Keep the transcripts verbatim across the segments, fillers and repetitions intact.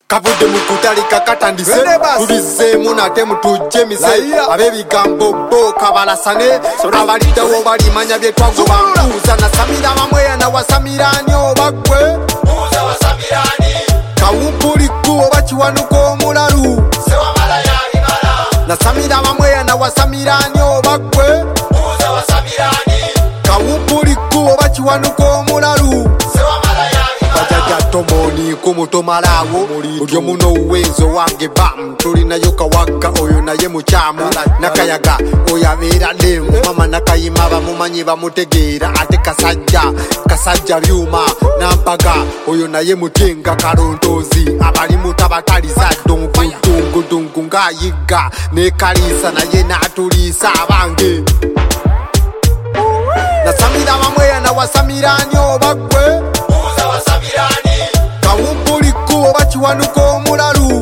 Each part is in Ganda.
Kavude mukutali kakatandise tulize munate mutuje mise abebigambo bo kabalasane abaliddewo balimanya bye twagoba mbuuza na Samira bamweya na Wasamirani obagwe mbuuza Wasamirani kawumpuli oba kiwanuka omulalu na Samira bamweya na Wasamirani obagwe mbuuza Wasamirani kawumpuli oba kiwanuka omulalu Tomoni kumuto malawo Ujo muno uwezo wange bam Tulina yoka waka oyo na ye muchamu Nakayaga oya vera lemu Mama nakayimaba mumanyi bamutegera Ate kasajja, kasajja byuma Nampaga oyo na ye mutenga karontozi Abali mutabataliza dungu dungu dungu ngayiga Nekalisa na ye natulisa abange Na Samira bamweya na Wasamirani obagwe Uza Wasamirani Kawumpuli oba kiwanuka omulalu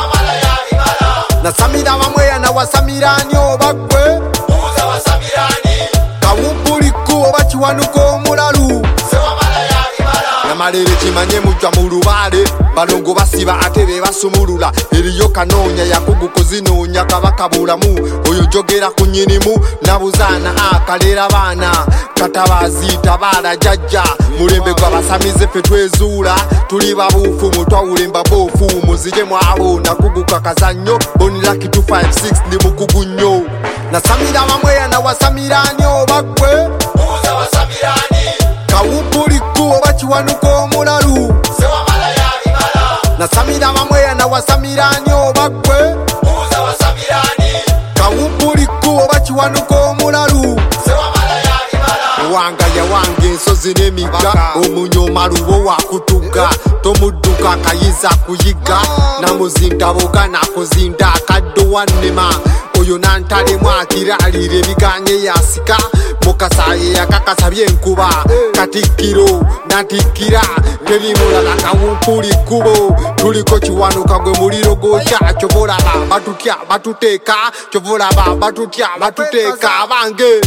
na Samira bamweya na Wasamirani obagwe mbuuza Wasamirani kawumpuli oba kiwanuka omulalu namalere kimanye mujja mu lubale balongo basiba ate be basumulula eriyo kanoonya yakugu kuzinoonya kabaka bulamu oyo jogera ku nnyinimu nabuzaana akalera baana katabazita bala jajja mulembe gw'abasamize ffe twezuula tuli babuufu mutwawulemba boofu muzije mwabo nakuguka kazannyo bonilaki two five six ndi mukugu nnyo na Samira bamweya na Wasamirani obagwe mbuuza Wasamirani kawumpuli oba kiwanuka omulalu na Samira bamweya na Wasamirani obagwe mbuuza Wasamirani kawumpuli oba kiwanuka omulalu wanga ya wange ensozi n'emigga omunyooma lubo wakutuga tomudduka akayiza kuyiga namuzindaboga nakuzinda akaddo wannema oyo nantalemu akiraalira ebiganye yasika mukasaye yakakasa byenkuba katikkiro natikkira terimulala kawumpuli kkubo tuliko kiwanuka gwe muliro gwokya kyovolaba batutya batuteeka kyovolaba batutya batuteeka abange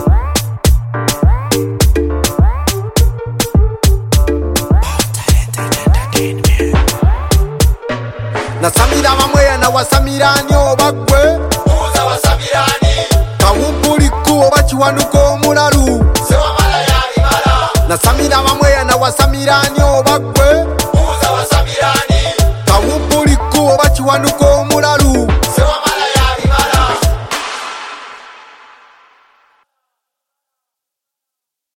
na Samira bamweya na Wasamirani obagwe mbuuza Wasamirani kawumpuli oba kiwanuka omulalu na Samira bamweya na Wasamirani obagwe mbuuza Wasamirani kawumpuli oba kiwanuka omulalu